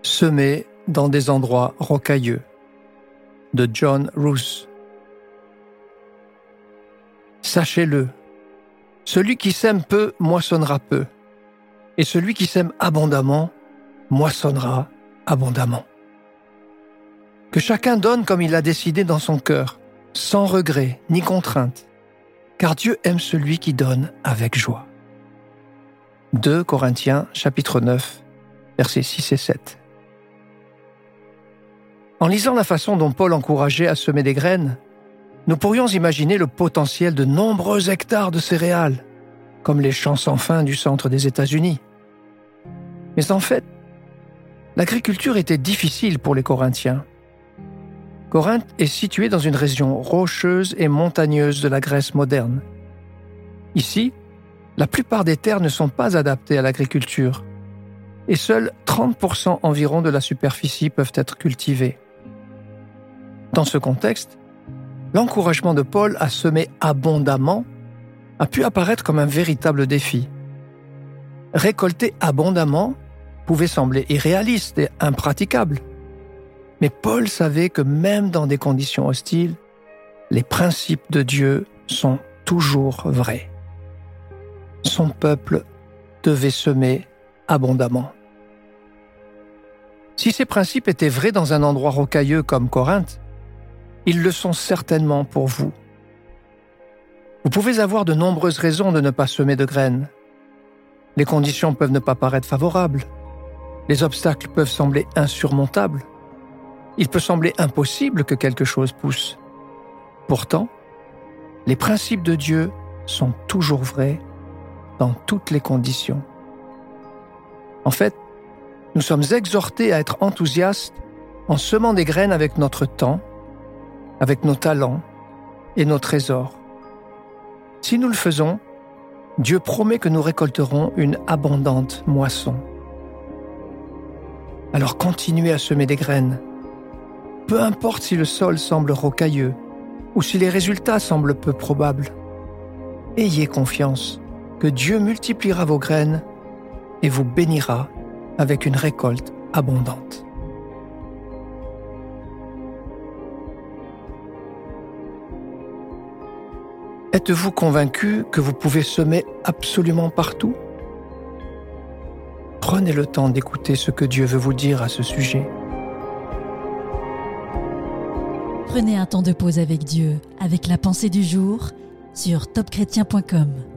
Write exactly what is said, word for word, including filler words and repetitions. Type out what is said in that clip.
Semer dans des endroits rocailleux de John Roos. Sachez-le, celui qui sème peu moissonnera peu, et celui qui sème abondamment moissonnera abondamment. Que chacun donne comme il a décidé dans son cœur, sans regret ni contrainte, car Dieu aime celui qui donne avec joie. deux Corinthiens chapitre neuf, versets six et sept. En lisant la façon dont Paul encourageait à semer des graines, nous pourrions imaginer le potentiel de nombreux hectares de céréales, comme les champs sans fin du centre des États-Unis. Mais en fait, l'agriculture était difficile pour les Corinthiens. Corinthe est située dans une région rocheuse et montagneuse de la Grèce moderne. Ici, la plupart des terres ne sont pas adaptées à l'agriculture, et seuls trente pour cent environ de la superficie peuvent être cultivées. Dans ce contexte, l'encouragement de Paul à semer abondamment a pu apparaître comme un véritable défi. Récolter abondamment pouvait sembler irréaliste et impraticable. Mais Paul savait que même dans des conditions hostiles, les principes de Dieu sont toujours vrais. Son peuple devait semer abondamment. Si ces principes étaient vrais dans un endroit rocailleux comme Corinthe, ils le sont certainement pour vous. Vous pouvez avoir de nombreuses raisons de ne pas semer de graines. Les conditions peuvent ne pas paraître favorables. Les obstacles peuvent sembler insurmontables. Il peut sembler impossible que quelque chose pousse. Pourtant, les principes de Dieu sont toujours vrais dans toutes les conditions. En fait, nous sommes exhortés à être enthousiastes en semant des graines avec notre temps, avec nos talents et nos trésors. Si nous le faisons, Dieu promet que nous récolterons une abondante moisson. Alors continuez à semer des graines. Peu importe si le sol semble rocailleux ou si les résultats semblent peu probables. Ayez confiance que Dieu multipliera vos graines et vous bénira avec une récolte abondante. Êtes-vous convaincu que vous pouvez semer absolument partout? Prenez le temps d'écouter ce que Dieu veut vous dire à ce sujet. Prenez un temps de pause avec Dieu, avec la pensée du jour, sur top chrétien point com.